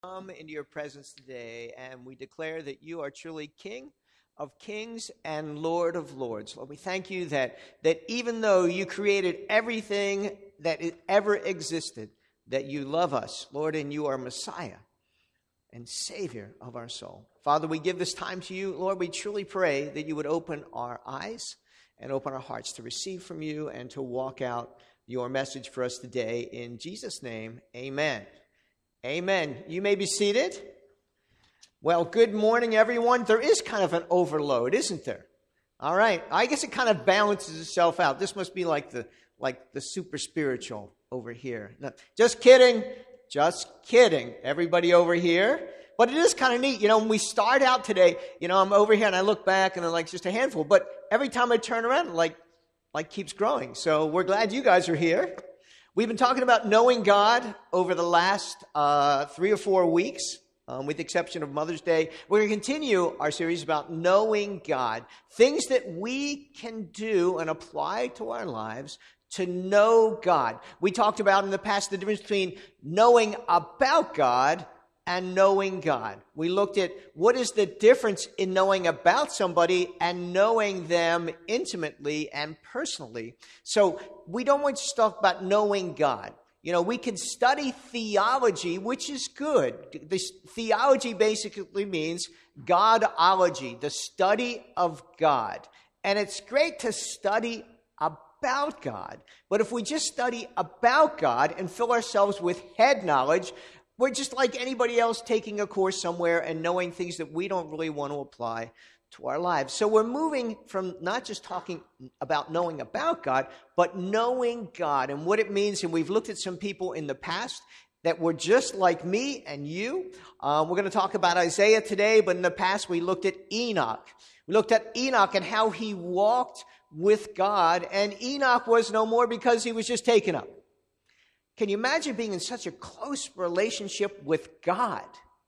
Come into your presence today, and we declare that you are truly King of kings and Lord of lords. Lord, we thank you that even though you created everything that ever existed, that you love us, Lord, and you are Messiah and Savior of our soul. Father, we give this time to you. Lord, we truly pray that you would open our eyes and open our hearts to receive from you and to walk out your message for us today. In Jesus' name, amen. Amen. You may be seated. Well, good morning, everyone. There is kind of an overload, isn't there? All right. I guess it kind of balances itself out. This must be like the super spiritual over here. No, just kidding. Just kidding. Everybody over here. But it is kind of neat. You know, when we start out today, you know, I'm over here and I look back and I'm like just a handful. But every time I turn around, it like keeps growing. So we're glad you guys are here. We've been talking about knowing God over the last 3 or 4 weeks, with the exception of Mother's Day. We're going to continue our series about knowing God, things that we can do and apply to our lives to know God. We talked about in the past the difference between knowing about God and knowing God. We looked at what is the difference in knowing about somebody and knowing them intimately and personally. So we don't want to just talk about knowing God. You know, we can study theology, which is good. This theology basically means Godology, the study of God. And it's great to study about God. But if we just study about God and fill ourselves with head knowledge, we're just like anybody else taking a course somewhere and knowing things that we don't really want to apply to our lives. So we're moving from not just talking about knowing about God, but knowing God and what it means. And we've looked at some people in the past that were just like me and you. We're going to talk about Isaiah today, but in the past we looked at Enoch. We looked at Enoch and how he walked with God, and Enoch was no more because he was just taken up. Can you imagine being in such a close relationship with God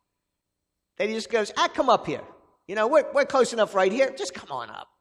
that he just goes, come up here. You know, we're close enough right here. Just come on up.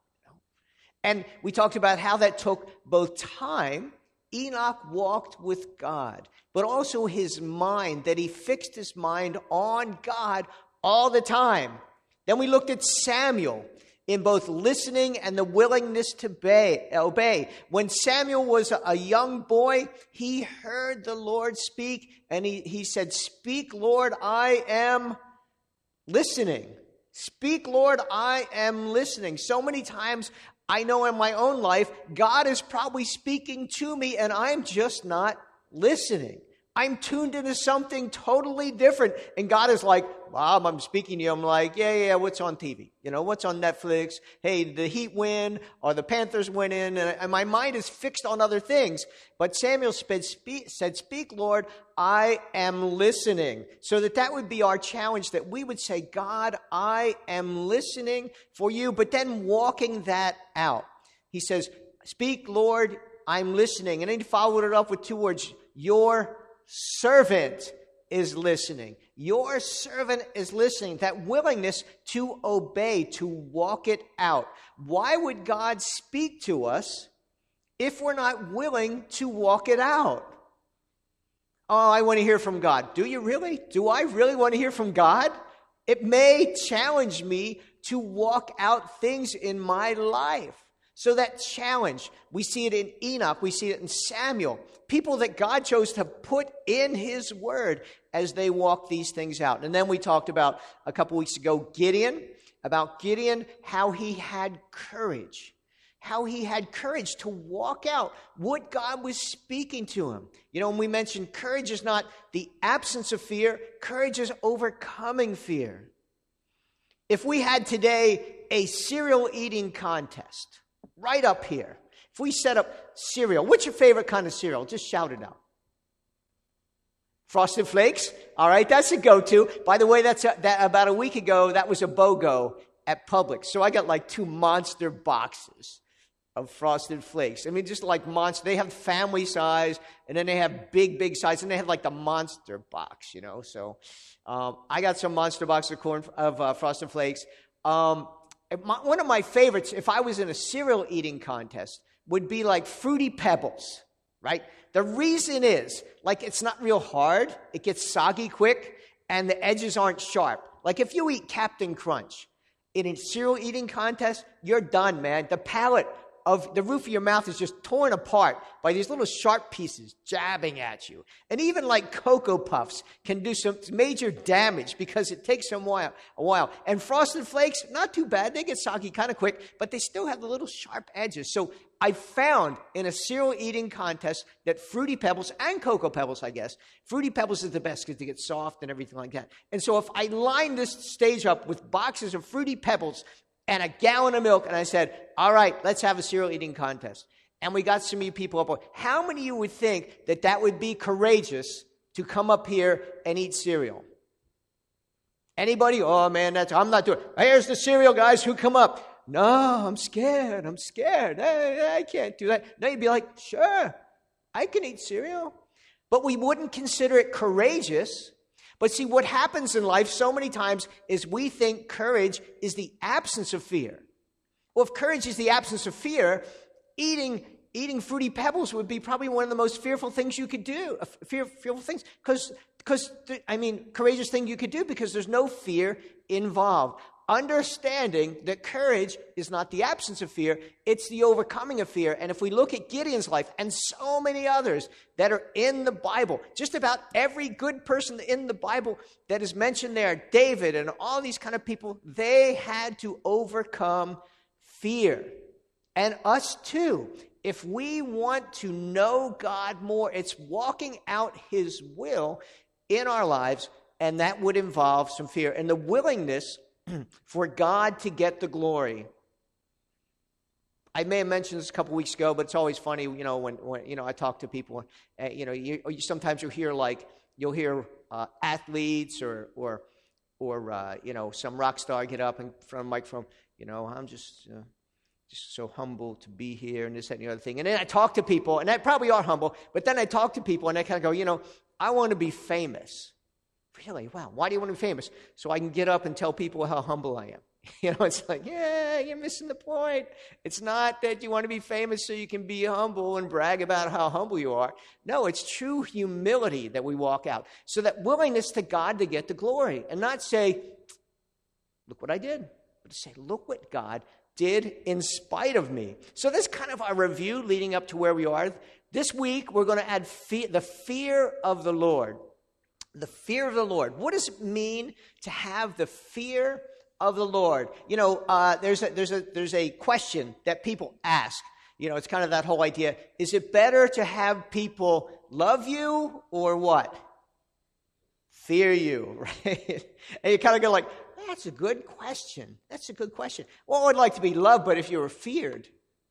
And we talked about how that took both time. Enoch walked with God, but also his mind, that he fixed his mind on God all the time. Then we looked at Samuel in both listening and the willingness to obey. When Samuel was a young boy, he heard the Lord speak, and he said, "Speak, Lord, I am listening. Speak, Lord, I am listening." So many times I know in my own life, God is probably speaking to me, and I'm just not listening. I'm tuned into something totally different. And God is like, wow, I'm speaking to you. I'm like, yeah, what's on TV? You know, what's on Netflix? Hey, the Heat win, or the Panthers win in. And my mind is fixed on other things. But Samuel said, "Speak, Lord, I am listening." So that would be our challenge, that we would say, God, I am listening for you. But then walking that out. He says, "Speak, Lord, I'm listening." And then he followed it up with 2 words, "Your servant is listening." Your servant is listening. That willingness to obey, to walk it out. Why would God speak to us if we're not willing to walk it out? Oh, I want to hear from God. Do you really? Do I really want to hear from God? It may challenge me to walk out things in my life. So that challenge, we see it in Enoch, we see it in Samuel, people that God chose to put in his word as they walk these things out. And then we talked about a couple weeks ago about Gideon, how he had courage to walk out what God was speaking to him. You know, when we mentioned courage is not the absence of fear, courage is overcoming fear. If we had today a cereal eating contest, right up here. If we set up cereal, what's your favorite kind of cereal? Just shout it out. Frosted Flakes. All right, that's a go-to. By the way, that about a week ago, that was a BOGO at Publix. So I got like 2 monster boxes of Frosted Flakes. I mean, just like monster. They have family size, and then they have big size, and they have like the monster box, you know. So I got some monster box of Frosted Flakes. One of my favorites, if I was in a cereal eating contest, would be like Fruity Pebbles, right? The reason is, like, it's not real hard. It gets soggy quick. and the edges aren't sharp. Like if you eat Captain Crunch in a cereal eating contest, you're done, man. The palate of the roof of your mouth is just torn apart by these little sharp pieces jabbing at you. And even like Cocoa Puffs can do some major damage because it takes a while. And Frosted Flakes, not too bad. They get soggy kind of quick, but they still have the little sharp edges. So I found in a cereal eating contest that Fruity Pebbles and Cocoa Pebbles, I guess, Fruity Pebbles is the best because they get soft and everything like that. And so if I line this stage up with boxes of Fruity Pebbles and a gallon of milk, and I said, all right, let's have a cereal eating contest. And we got some of you people up. How many of you would think that that would be courageous to come up here and eat cereal? Anybody? Oh, man, I'm not doing it. Here's the cereal guys who come up. No, I'm scared. I can't do that. No, you'd be like, sure, I can eat cereal. But we wouldn't consider it courageous. But see, what happens in life so many times is we think courage is the absence of fear. Well, if courage is the absence of fear, eating Fruity Pebbles would be probably one of the most fearful things you could do. Fearful things, courageous thing you could do because there's no fear involved. Understanding that courage is not the absence of fear, it's the overcoming of fear. And if we look at Gideon's life and so many others that are in the Bible, just about every good person in the Bible that is mentioned there, David and all these kind of people, they had to overcome fear. And us too. If we want to know God more, it's walking out his will in our lives, and that would involve some fear and the willingness for God to get the glory. I may have mentioned this a couple weeks ago, but it's always funny, when I talk to people. Sometimes you'll hear athletes or some rock star get up in front of a microphone. I'm just so humble to be here, and this, that, and the other thing. And then I talk to people, and they probably are humble. But then I talk to people, and they kind of go, I want to be famous. Really? Wow. Why do you want to be famous? So I can get up and tell people how humble I am. It's like, yeah, you're missing the point. It's not that you want to be famous so you can be humble and brag about how humble you are. No, it's true humility that we walk out. So that willingness to God to get the glory and not say, look what I did, but to say, look what God did in spite of me. So this kind of our review leading up to where we are. This week, we're going to add the fear of the Lord. The fear of the Lord. What does it mean to have the fear of the Lord? There's a question that people ask. It's kind of that whole idea. Is it better to have people love you or what? Fear you, right? And you kind of go like, that's a good question. That's a good question. Well, I'd like to be loved, but if you were feared,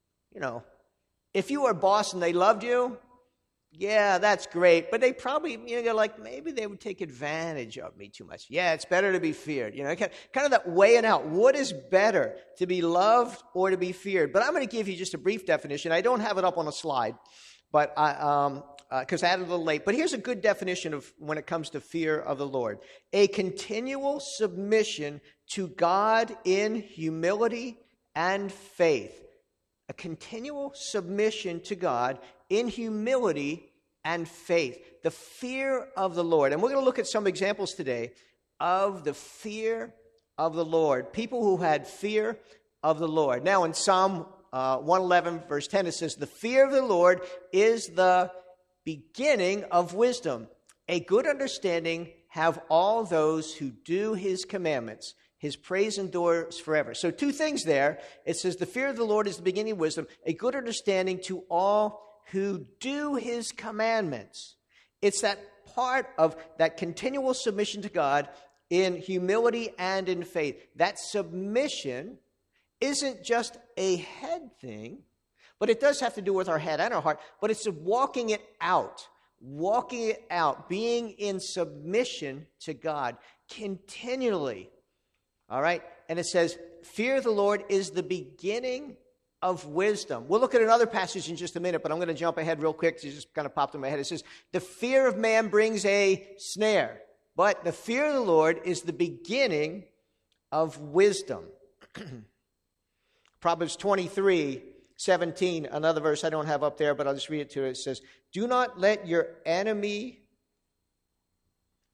if you were a boss and they loved you, yeah, that's great. But they probably, maybe they would take advantage of me too much. Yeah, it's better to be feared. Kind of that weighing out. What is better, to be loved or to be feared? But I'm going to give you just a brief definition. I don't have it up on a slide, but because I added a little late. But here's a good definition of when it comes to fear of the Lord. A continual submission to God in humility and faith. A continual submission to God in humility and faith. The fear of the Lord. And we're going to look at some examples today of the fear of the Lord. People who had fear of the Lord. Now in Psalm 111 verse 10 it says, the fear of the Lord is the beginning of wisdom. A good understanding have all those who do his commandments. His praise endures forever. So two things there. It says the fear of the Lord is the beginning of wisdom. A good understanding to all who do his commandments. It's that part of that continual submission to God in humility and in faith. That submission isn't just a head thing, but it does have to do with our head and our heart, but it's walking it out, being in submission to God continually. All right? And it says, fear of the Lord is the beginning of wisdom. We'll look at another passage in just a minute, but I'm going to jump ahead real quick. It just kind of popped in my head. It says, the fear of man brings a snare, but the fear of the Lord is the beginning of wisdom. Proverbs 23:17, another verse I don't have up there, but I'll just read it to you. It says, do not let your enemy...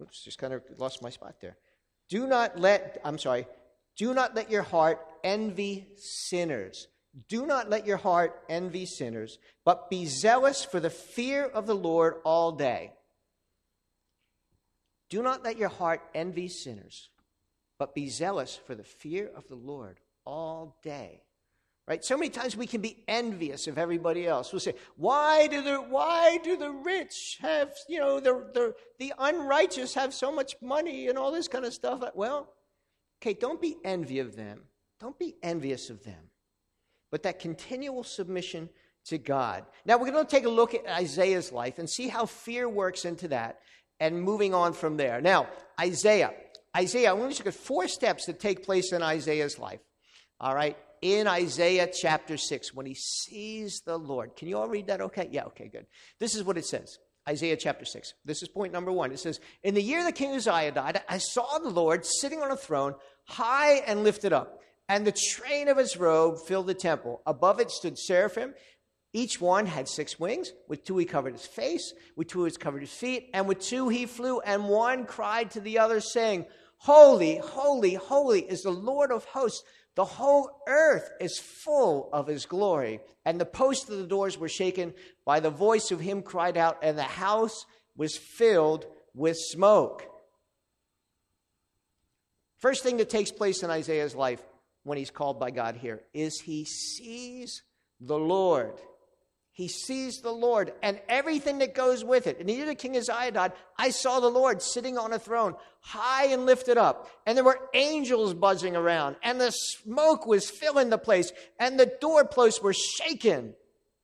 Oops, just kind of lost my spot there. Do not let your heart envy sinners. Do not let your heart envy sinners, but be zealous for the fear of the Lord all day. Do not let your heart envy sinners, but be zealous for the fear of the Lord all day. Right? So many times we can be envious of everybody else. We'll say, why do the rich have, the unrighteous have so much money and all this kind of stuff? Well, okay, don't be envious of them. Don't be envious of them. But that continual submission to God. Now, we're going to take a look at Isaiah's life and see how fear works into that and moving on from there. Now, Isaiah, I want to look at 4 steps that take place in Isaiah's life. All right? In Isaiah chapter 6, when he sees the Lord. Can you all read that okay? Yeah, okay, good. This is what it says. Isaiah chapter 6. This is point number 1. It says, in the year the king Uzziah died, I saw the Lord sitting on a throne, high and lifted up, and the train of his robe filled the temple. Above it stood seraphim. Each one had 6 wings. With 2 he covered his face, with 2 he covered his feet, and with 2 he flew, and one cried to the other, saying, holy, holy, holy is the Lord of hosts. The whole earth is full of his glory. And the posts of the doors were shaken by the voice of him cried out, and the house was filled with smoke. First thing that takes place in Isaiah's life when he's called by God here is he sees the Lord. He sees the Lord and everything that goes with it. In the year the king Uzziah died, I saw the Lord sitting on a throne, high and lifted up. And there were angels buzzing around. And the smoke was filling the place. And the doorposts were shaken.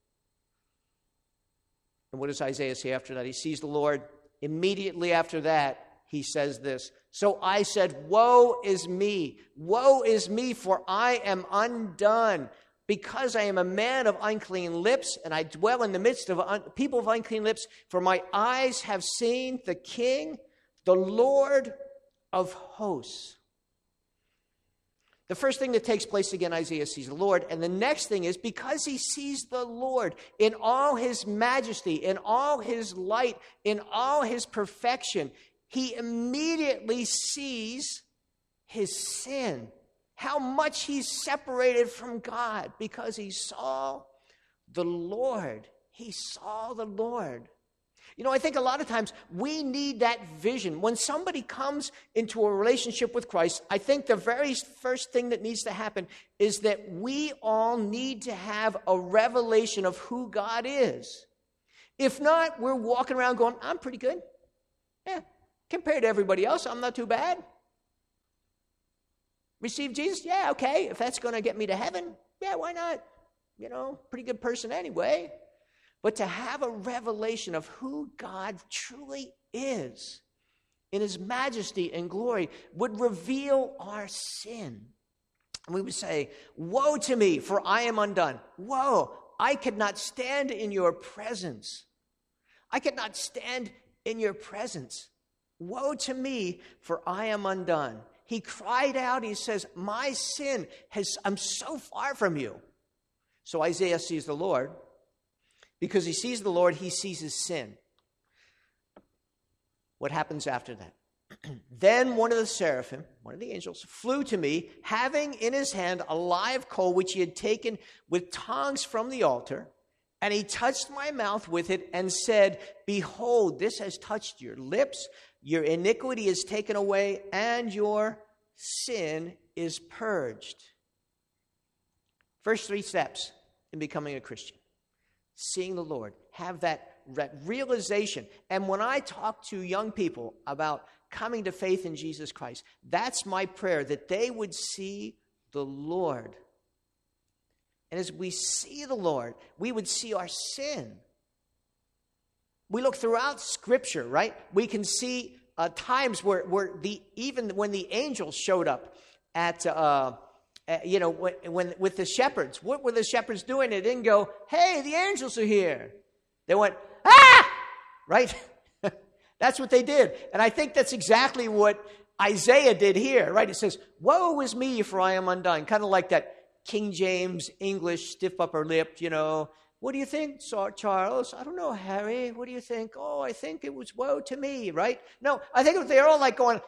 And what does Isaiah say after that? He sees the Lord. Immediately after that, he says this. So I said, woe is me, for I am undone. Because I am a man of unclean lips, and I dwell in the midst of people of unclean lips, for my eyes have seen the King, the Lord of hosts. The first thing that takes place again, Isaiah sees the Lord. And the next thing is, because he sees the Lord in all his majesty, in all his light, in all his perfection, he immediately sees his sin. How much he's separated from God because he saw the Lord. He saw the Lord. You know, I think a lot of times we need that vision. When somebody comes into a relationship with Christ, I think the very first thing that needs to happen is that we all need to have a revelation of who God is. If not, we're walking around going, I'm pretty good. Yeah, compared to everybody else, I'm not too bad. Receive Jesus? Yeah, okay. If that's going to get me to heaven, yeah, why not? You know, pretty good person anyway. But to have a revelation of who God truly is in his majesty and glory would reveal our sin. And we would say, woe to me, for I am undone. Woe, I could not stand in your presence. I could not stand in your presence. Woe to me, for I am undone. He cried out, he says, my sin I'm so far from you. So Isaiah sees the Lord. Because he sees the Lord, he sees his sin. What happens after that? Then one of the seraphim, one of the angels, flew to me, having in his hand a live coal which he had taken with tongs from the altar. And he touched my mouth with it and said, behold, this has touched your lips. Your iniquity is taken away and your sin is purged. First 3 steps in becoming a Christian. Seeing the Lord, have that realization. And when I talk to young people about coming to faith in Jesus Christ, that's my prayer, that they would see the Lord. And as we see the Lord, we would see our sin. We look throughout Scripture, right? We can see times where even when the angels showed up at when with the shepherds, what were the shepherds doing? They didn't go, hey, the angels are here. They went, ah! Right? That's what they did. And I think that's exactly what Isaiah did here, right? It says, woe is me, for I am undone. Kind of like that King James English stiff upper lip, What do you think, Charles? I don't know, Harry. What do you think? Oh, I think it was woe to me, right? No, I think they're all like going,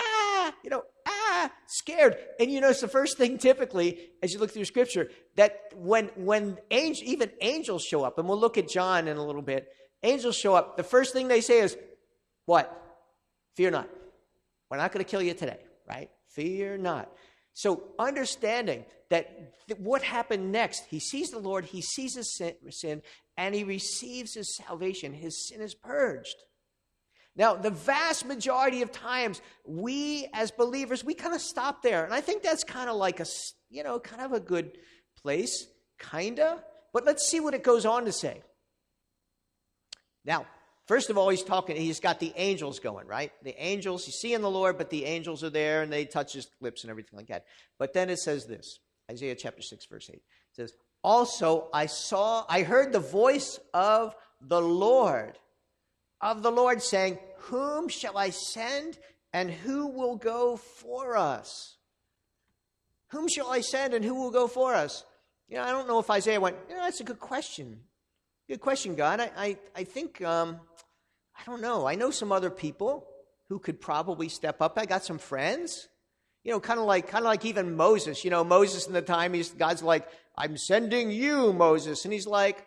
scared. And you notice the first thing typically, as you look through Scripture, that when even angels show up, and we'll look at John in a little bit, angels show up, the first thing they say is, what? Fear not. We're not going to kill you today, right? Fear not. So understanding that what happened next, he sees the Lord, he sees his sin, and he receives his salvation. His sin is purged. Now, the vast majority of times, we as believers, we kind of stop there. And I think that's kind of like kind of a good place, kind of. But let's see what it goes on to say. Now, first of all, he's got the angels going, right? The angels, he's seeing the Lord, but the angels are there, and they touch his lips and everything like that. But then it says this, Isaiah chapter 6, verse 8. It says, also I heard the voice of the Lord saying, whom shall I send, and who will go for us? Whom shall I send, and who will go for us? I don't know if Isaiah went, that's a good question. Good question, God. I think, I don't know. I know some other people who could probably step up. I got some friends, kind of like even Moses. Moses in the time, God's like, I'm sending you, Moses. And he's like,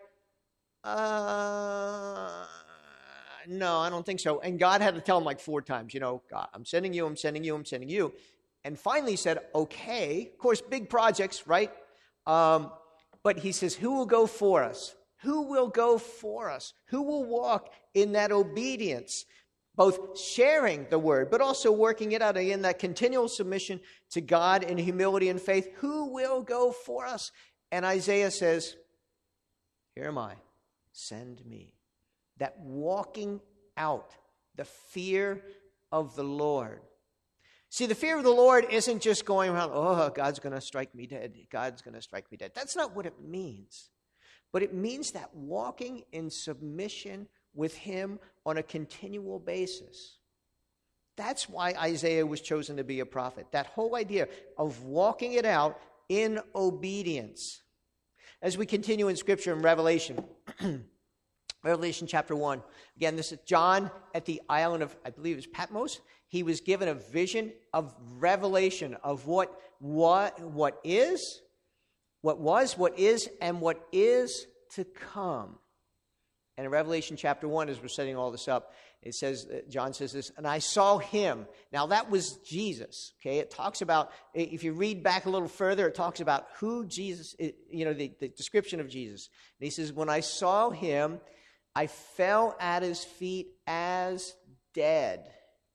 no, I don't think so. And God had to tell him like 4 times, God, I'm sending you, I'm sending you, I'm sending you. And finally he said, okay. Of course, big projects, right? But he says, who will go for us? Who will go for us? Who will walk in that obedience? Both sharing the word, but also working it out in that continual submission to God in humility and faith. Who will go for us? And Isaiah says, here am I, send me. That walking out, the fear of the Lord. See, the fear of the Lord isn't just going around, oh, God's going to strike me dead. God's going to strike me dead. That's not what it means. But it means that walking in submission with him on a continual basis. That's why Isaiah was chosen to be a prophet. That whole idea of walking it out in obedience. As we continue in Scripture in Revelation, Revelation chapter 1. Again, this is John at the island of, I believe it's Patmos. He was given a vision of revelation of what is, what was, what is, and what is to come. And in Revelation chapter 1, as we're setting all this up, it says, John says this, and I saw him. Now that was Jesus, okay? It talks about, if you read back a little further, it talks about who Jesus, the description of Jesus. And he says, when I saw him, I fell at his feet as dead.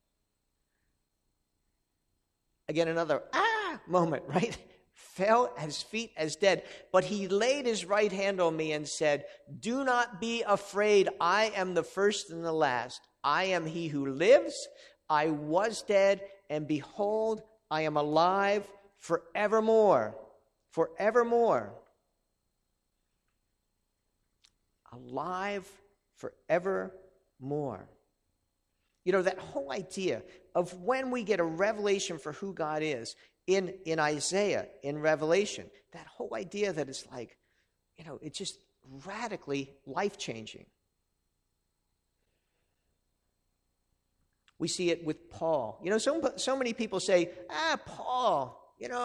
Again, another moment, right? Fell at his feet as dead. But he laid his right hand on me and said, do not be afraid. I am the first and the last. I am he who lives. I was dead, and behold, I am alive forevermore. Forevermore. Alive forevermore. That whole idea of when we get a revelation for who God is in Isaiah, in Revelation, that whole idea that it's like, it's just radically life-changing. We see it with Paul. So many people say, Paul,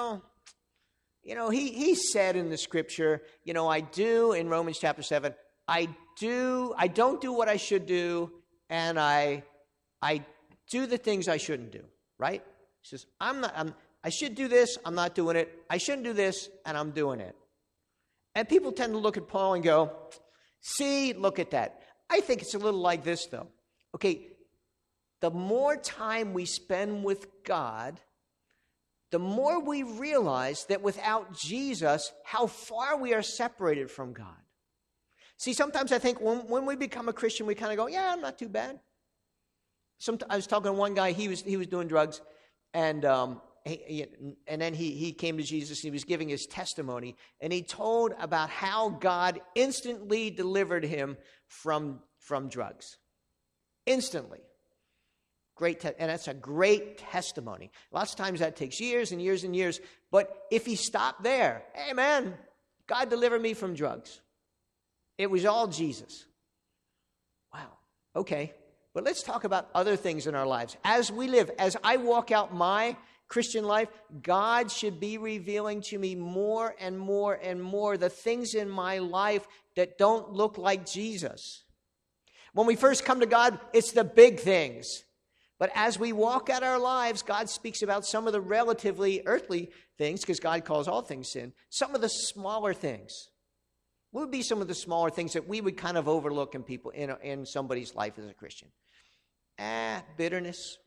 he said in the Scripture, I do in Romans chapter 7, I don't do what I should do, and I do the things I shouldn't do, right? He says, I should do this, I'm not doing it. I shouldn't do this, and I'm doing it. And people tend to look at Paul and go, see, look at that. I think it's a little like this, though. Okay, the more time we spend with God, the more we realize that without Jesus, how far we are separated from God. See, sometimes I think when we become a Christian, we kind of go, yeah, I'm not too bad. I was talking to one guy, he was doing drugs, and then he came to Jesus, and he was giving his testimony, and he told about how God instantly delivered him from drugs. Instantly. And that's a great testimony. Lots of times that takes years and years and years, but if he stopped there, hey man, God delivered me from drugs. It was all Jesus. Wow. Okay. But let's talk about other things in our lives. As we live, as I walk out my Christian life, God should be revealing to me more and more and more the things in my life that don't look like Jesus. When we first come to God, it's the big things. But as we walk out our lives, God speaks about some of the relatively earthly things, because God calls all things sin, some of the smaller things. What would be some of the smaller things that we would kind of overlook in people, in somebody's life as a Christian? Bitterness,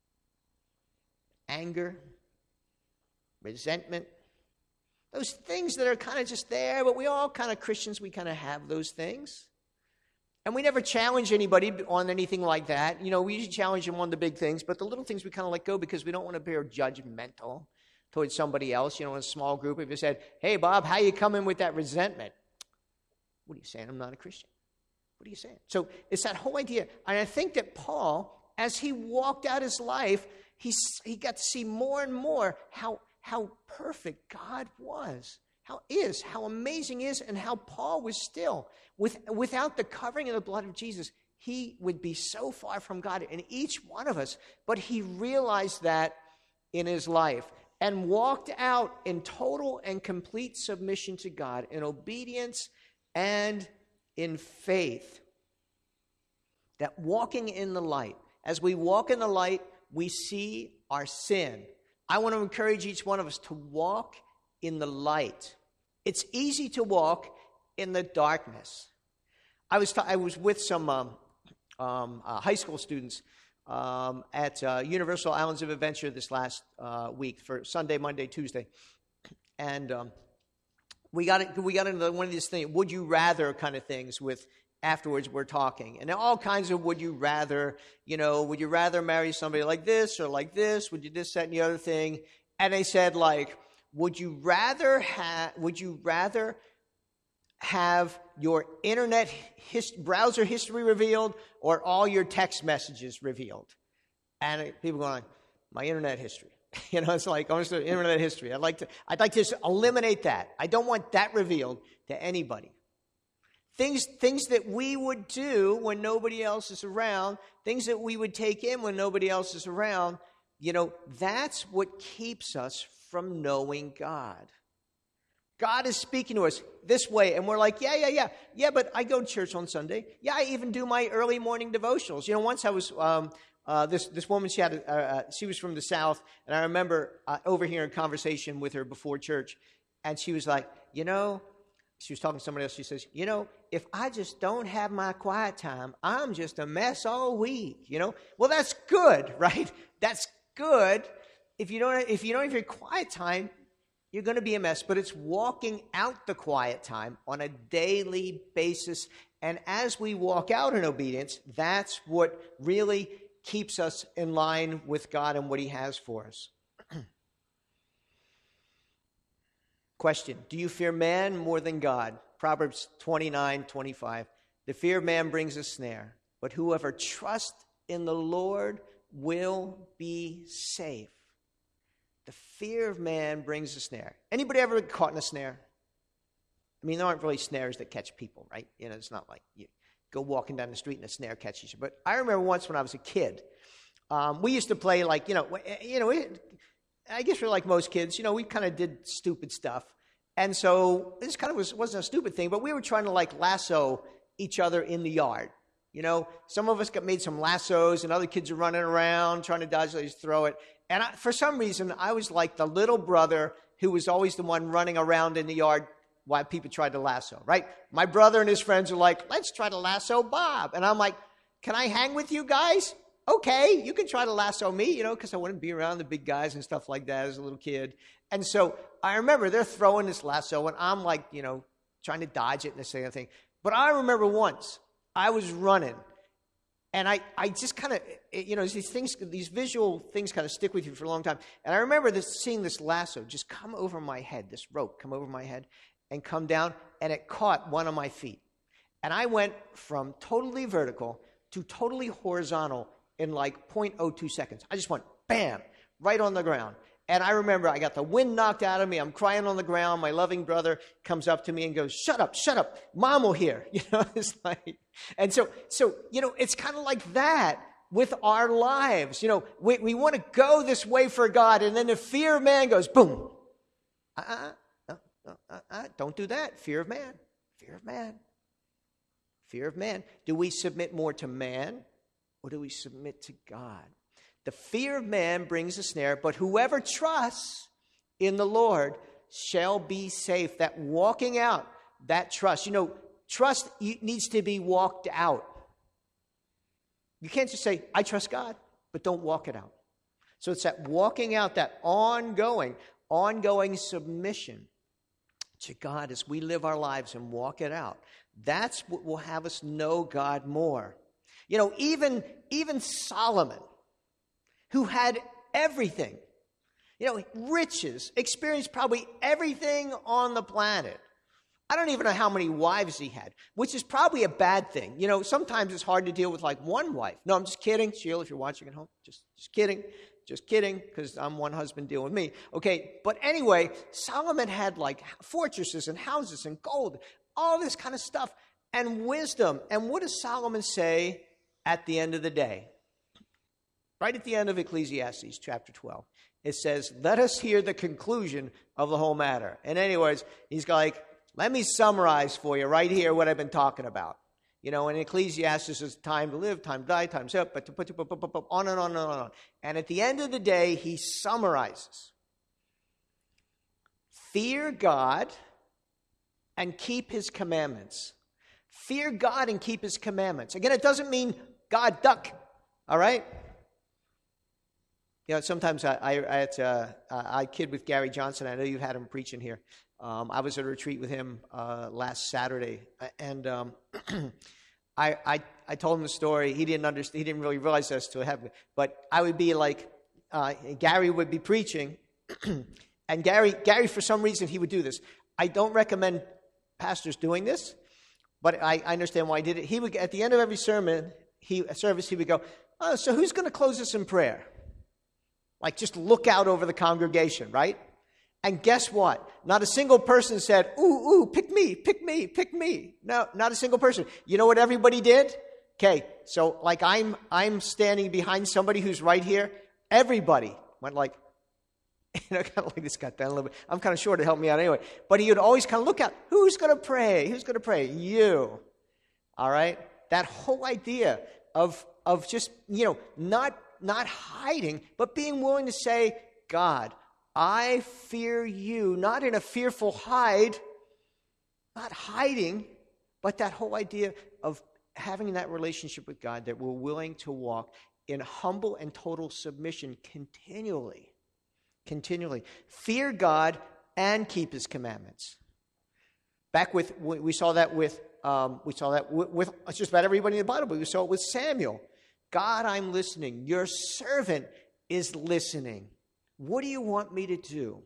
anger, resentment. Those things that are kind of just there, but we all kind of Christians, we kind of have those things. And we never challenge anybody on anything like that. You know, we usually challenge them on the big things, but the little things we kind of let go because we don't want to appear judgmental towards somebody else. You know, in a small group, if you said, hey, Bob, how you coming with that resentment? What are you saying? I'm not a Christian. What are you saying? So it's that whole idea. And I think that Paul, as he walked out his life, he got to see more and more how perfect God was, how amazing he is, and how Paul was still, without the covering of the blood of Jesus, he would be so far from God in each one of us. But he realized that in his life and walked out in total and complete submission to God, in obedience and in faith. That walking in the light, as we walk in the light, we see our sin. I want to encourage each one of us to walk in the light. It's easy to walk in the darkness. I was with some high school students at Universal Islands of Adventure this last week for Sunday, Monday, Tuesday, and we got into one of these things, would you rather kind of things with. Afterwards, we're talking. And all kinds of would you rather, would you rather marry somebody like this or like this? Would you this, that, and the other thing? And they said, like, would you rather have your internet browser history revealed or all your text messages revealed? And people going like, my internet history. It's like, I want to internet history. I'd like to just eliminate that. I don't want that revealed to anybody. Things that we would do when nobody else is around, things that we would take in when nobody else is around, that's what keeps us from knowing God. God is speaking to us this way, and we're like, yeah, but I go to church on Sunday. Yeah, I even do my early morning devotionals. Once I was, this woman, she was from the South, and I remember overhearing a conversation with her before church, and she was like, she was talking to somebody else. She says, if I just don't have my quiet time, I'm just a mess all week, Well, that's good, right? That's good. If you don't have your quiet time, you're going to be a mess. But it's walking out the quiet time on a daily basis. And as we walk out in obedience, that's what really keeps us in line with God and what he has for us. Question, do you fear man more than God? Proverbs 29:25. The fear of man brings a snare, but whoever trusts in the Lord will be safe. The fear of man brings a snare. Anybody ever been caught in a snare? I mean, there aren't really snares that catch people, right? It's not like you go walking down the street and a snare catches you. But I remember once when I was a kid, we used to play like, I guess we're like most kids, we kind of did stupid stuff. And so this kind of wasn't a stupid thing, but we were trying to like lasso each other in the yard. Some of us made some lassos and other kids are running around trying to dodge, they just throw it. And for some reason, I was like the little brother who was always the one running around in the yard while people tried to lasso, right? My brother and his friends are like, let's try to lasso Bob. And I'm like, can I hang with you guys? Okay, you can try to lasso me, because I wouldn't be around the big guys and stuff like that as a little kid. And so I remember they're throwing this lasso, and I'm like, trying to dodge it and this kind of thing. But I remember once I was running, and I just kind of, these visual things kind of stick with you for a long time. And I remember seeing this lasso just come over my head, this rope come over my head and come down, and it caught one of my feet. And I went from totally vertical to totally horizontal in like 0.02 seconds. I just went, bam, right on the ground. And I remember I got the wind knocked out of me. I'm crying on the ground. My loving brother comes up to me and goes, shut up. Mom will hear. It's like, and so, it's kind of like that with our lives. We want to go this way for God. And then the fear of man goes, boom. Don't do that. Fear of man. Fear of man. Fear of man. Do we submit more to man or do we submit to God? The fear of man brings a snare, but whoever trusts in the Lord shall be safe. That walking out, that trust. Trust needs to be walked out. You can't just say, I trust God, but don't walk it out. So it's that walking out, that ongoing submission to God as we live our lives and walk it out. That's what will have us know God more. Even Solomon, who had everything, riches, experienced probably everything on the planet. I don't even know how many wives he had, which is probably a bad thing. Sometimes it's hard to deal with like one wife. No, I'm just kidding. Sheila, if you're watching at home, just kidding. Just kidding, because I'm one husband, deal with me. Okay, but anyway, Solomon had like fortresses and houses and gold, all this kind of stuff, and wisdom. And what does Solomon say at the end of the day? Right at the end of Ecclesiastes chapter 12, it says, let us hear the conclusion of the whole matter. In any words, he's like, let me summarize for you right here what I've been talking about. In Ecclesiastes is time to live, time to die, time to up, but to put on and on and on. And at the end of the day, he summarizes. Fear God and keep his commandments. Fear God and keep his commandments. Again, it doesn't mean God duck, all right? Sometimes I kid with Gary Johnson. I know you've had him preaching here. I was at a retreat with him last Saturday, and I told him the story. He didn't understand. He didn't really realize this till heaven. But I would be like, Gary would be preaching, and Gary for some reason he would do this. I don't recommend pastors doing this, but I understand why he did it. He would, at the end of every service, he would go, "Oh, so who's going to close us in prayer?" Like just look out over the congregation, right? And guess what? Not a single person said, ooh, pick me. No, not a single person. You know what everybody did? Okay, so like I'm standing behind somebody who's right here. Everybody went like, kind of like this got down a little bit. I'm kind of short to help me out anyway. But he would always kind of look out. Who's going to pray? Who's going to pray? You. All right? That whole idea of just, not hiding, but being willing to say, God, I fear you, not in a fearful hide, not hiding, but that whole idea of having that relationship with God that we're willing to walk in humble and total submission continually. Fear God and keep his commandments. We saw that with just about everybody in the Bible, but we saw it with Samuel. God, I'm listening. Your servant is listening. What do you want me to do?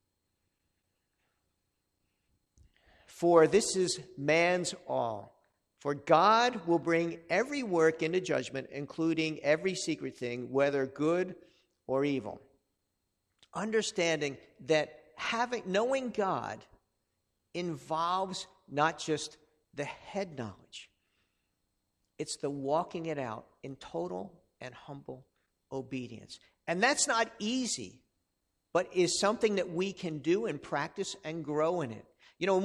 For this is man's all. For God will bring every work into judgment, including every secret thing, whether good or evil. Understanding that knowing God involves not just the head knowledge. It's the walking it out in total and humble obedience. And that's not easy, but is something that we can do and practice and grow in it. When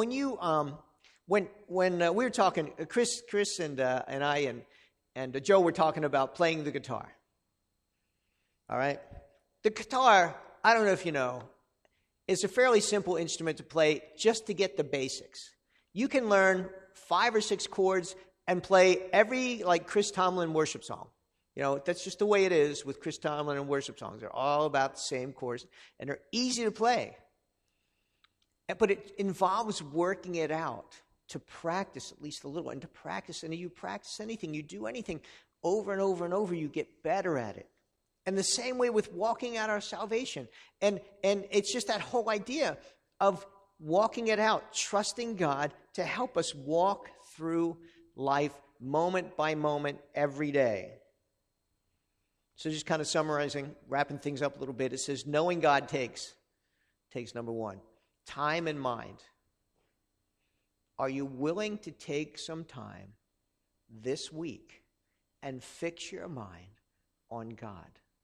we were talking, Chris and I and Joe were talking about playing the guitar. All right? The guitar, I don't know if you know, is a fairly simple instrument to play just to get the basics. You can learn 5 or 6 chords and play every, like, Chris Tomlin worship song. That's just the way it is with Chris Tomlin and worship songs. They're all about the same chords, and they're easy to play. But it involves working it out to practice at least a little, and to practice, and you practice anything, you do anything over and over and over, you get better at it. And the same way with walking out our salvation. And it's just that whole idea of walking it out, trusting God to help us walk through life moment by moment every day. So just kind of summarizing, wrapping things up a little bit, it says, knowing God takes number one, time and mind. Are you willing to take some time this week and fix your mind on God?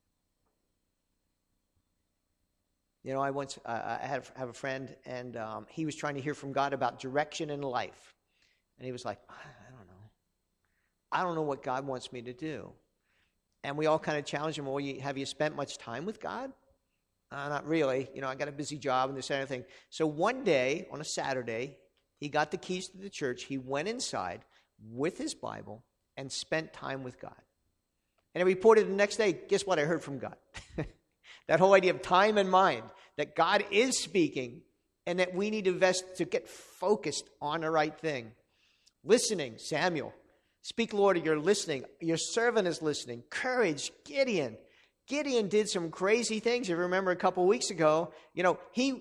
You know, I have a friend, and he was trying to hear from God about direction in life. And he was like, I don't know. I don't know what God wants me to do. And we all kind of challenged him, well, have you spent much time with God? Not really. You know, I got a busy job and this and everything. So one day, on a Saturday, he got the keys to the church. He went inside with his Bible and spent time with God. And he reported the next day, guess what? I heard from God. That whole idea of time and mind, that God is speaking and that we need to invest to get focused on the right thing. Listening, Samuel. Speak, Lord, you're listening. Your servant is listening. Courage, Gideon. Gideon did some crazy things. If you remember a couple of weeks ago, you know,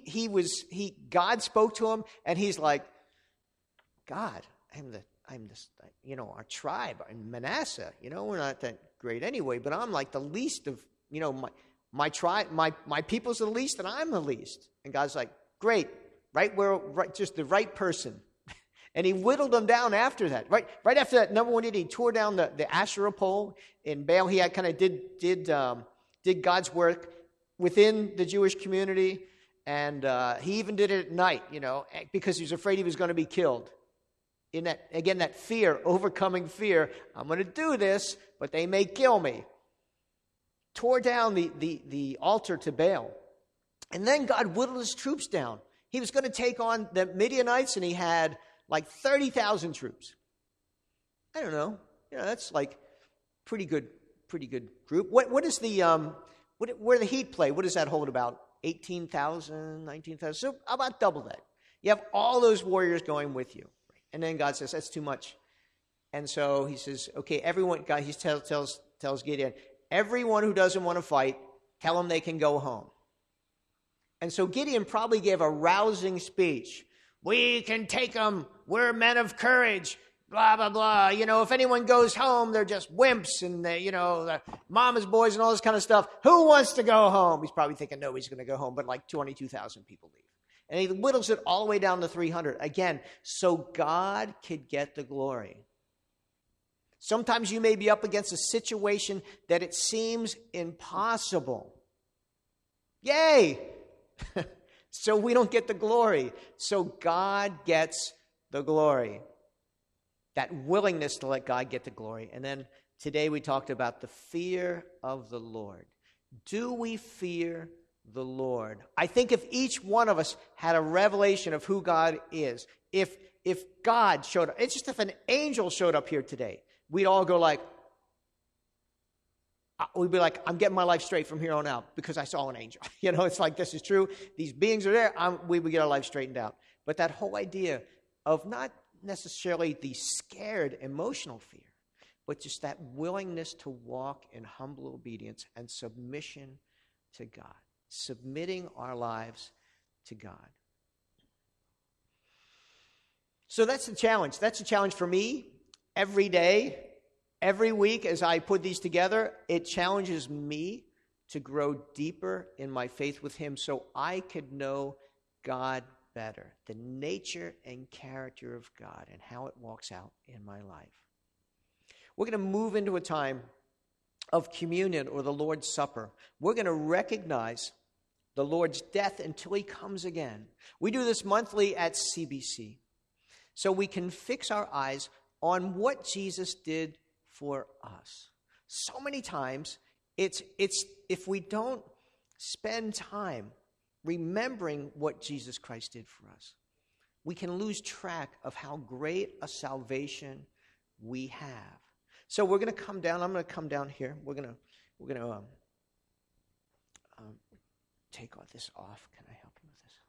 God spoke to him and he's like, God, I'm you know, our tribe, I'm Manasseh. You know, we're not that great anyway, but I'm like the least of, you know, my tribe, my people's the least, and I'm the least. And God's like, great, just the right person. And he whittled them down after that. Right after that, number one, he tore down the Asherah pole in Baal. He had kind of did God's work within the Jewish community, and he even did it at night, you know, because he was afraid he was going to be killed. In that fear, overcoming fear, I'm going to do this, but they may kill me. Tore down the altar to Baal. And then God whittled his troops down. He was going to take on the Midianites, and he had like 30,000 troops. I don't know. You know, that's like pretty good group. What is the where the Heat play? What does that hold? About 18,000, 19,000? So about double that. You have all those warriors going with you. And then God says, that's too much. And so he says, okay, everyone, God, he tells Gideon, everyone who doesn't want to fight, tell them they can go home. And so Gideon probably gave a rousing speech. We can take them. We're men of courage. Blah, blah, blah. You know, if anyone goes home, they're just wimps and they, you know, the mama's boys and all this kind of stuff. Who wants to go home? He's probably thinking nobody's going to go home, but like 22,000 people leave. And he whittles it all the way down to 300. Again, so God could get the glory. Sometimes you may be up against a situation that it seems impossible. Yay! So we don't get the glory. So God gets the glory. That willingness to let God get the glory. And then today we talked about the fear of the Lord. Do we fear the Lord? I think if each one of us had a revelation of who God is, if God showed up, it's just if an angel showed up here today, we'd all go like, we'd be like, I'm getting my life straight from here on out because I saw an angel. You know, it's like, this is true. These beings are there. We would get our life straightened out. But that whole idea of not necessarily the scared emotional fear, but just that willingness to walk in humble obedience and submission to God, submitting our lives to God. So that's the challenge. That's a challenge for me every day. Every week as I put these together, it challenges me to grow deeper in my faith with Him so I could know God better, the nature and character of God and how it walks out in my life. We're going to move into a time of communion or the Lord's Supper. We're going to recognize the Lord's death until He comes again. We do this monthly at CBC so we can fix our eyes on what Jesus did for us. So many times, it's if we don't spend time remembering what Jesus Christ did for us, we can lose track of how great a salvation we have. So we're going to come down. I'm going to come down here. We're going to take all this off. Can I help you with this?